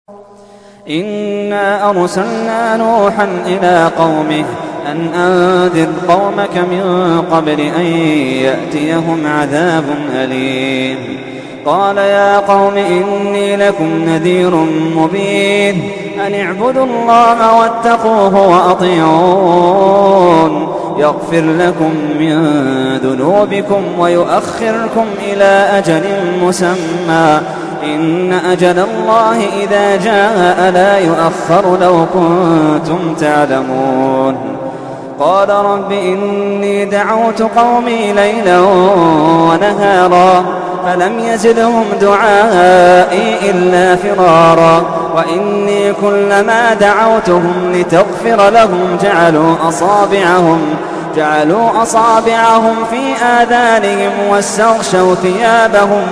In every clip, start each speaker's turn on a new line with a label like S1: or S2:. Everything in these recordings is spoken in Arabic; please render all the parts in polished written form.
S1: إنا أرسلنا نوحا إلى قومه أن أنذر قومك من قبل أن يأتيهم عذاب أليم. قال يا قوم إني لكم نذير مبين أن اعبدوا الله واتقوه وأطيعون يغفر لكم من ذنوبكم ويؤخركم إلى أجل مسمى إن أجل الله إذا جاء لا يؤخر لو كنتم تعلمون. قال رب إني دعوت قومي ليلا ونهارا فلم يزدهم دعائي إلا فرارا وإني كلما دعوتهم لتغفر لهم جعلوا أصابعهم في آذانهم واستغشوا ثيابهم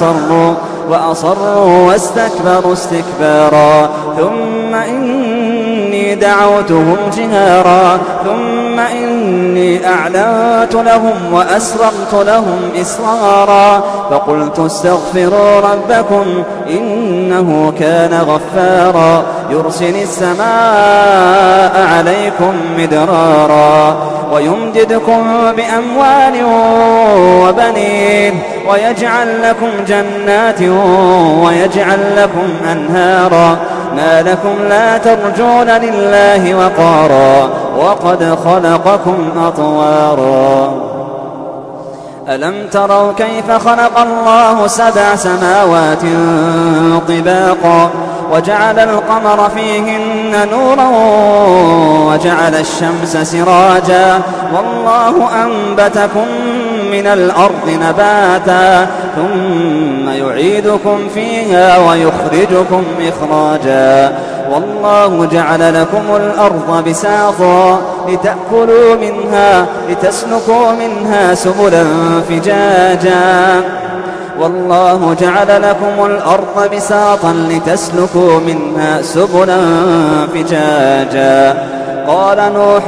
S1: وأصروا واستكبروا استكبارا ثم إني دعوتهم جهارا ثم إني أعلنت لهم وأسررت لهم إسرارا فقلت استغفروا ربكم إنه كان غفارا يرسل السماء عليكم مدرارا ويمددكم بأموال وبنين ويجعل لكم جنات ويجعل لكم أنهارا ما لكم لا ترجون لله وقارا وقد خلقكم أطوارا ألم تروا كيف خلق الله 7 سماوات طباقا وجعل القمر فيهن نورا وجعل الشمس سراجا والله أنبتكم من الأرض نباتا ثم يعيدكم فيها ويخرجكم إخراجا والله جعل لكم الأرض بساطا لتأكلوا منها لتسلكوا منها سبلا فجاجا والله جعل لكم الأرض بساطا لتسلكوا منها سبلا فجاجا قال نوح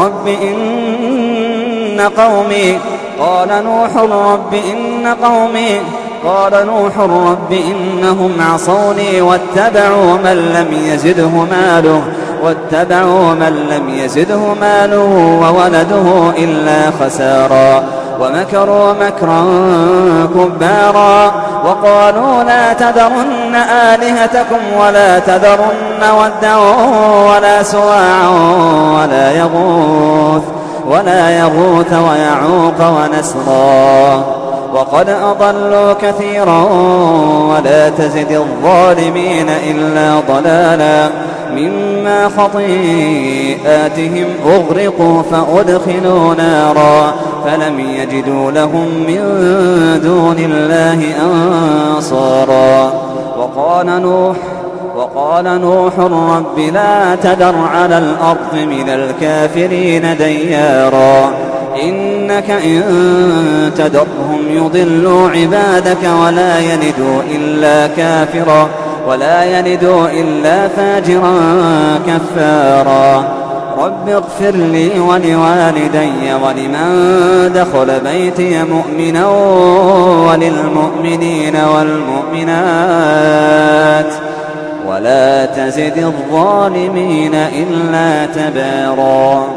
S1: رب إنهم عصوني واتبعوا من لم يزده ماله وولده إلا خسارا ومكروا مكرا كبارا وقالوا لا تذرن آلهتكم ولا تذرن ودا ولا سواعا ولا يغوث ويعوق ونسرا وقد أضلوا كثيرا ولا تزد الظالمين إلا ضلالا مما خطيئاتهم أغرقوا فأدخلوا نارا فلم يجدوا لهم من دون الله أنصارا وقال نوح رب لا تذر على الأرض من الكافرين ديارا إنك إن تذرهم يضلوا عبادك ولا يلدوا إلا فاجرا كفارا رب اغفر لي ولوالدي ولمن دخل بيتي مؤمنا وللمؤمنين والمؤمنات ولا تزد الظالمين إلا تبارا.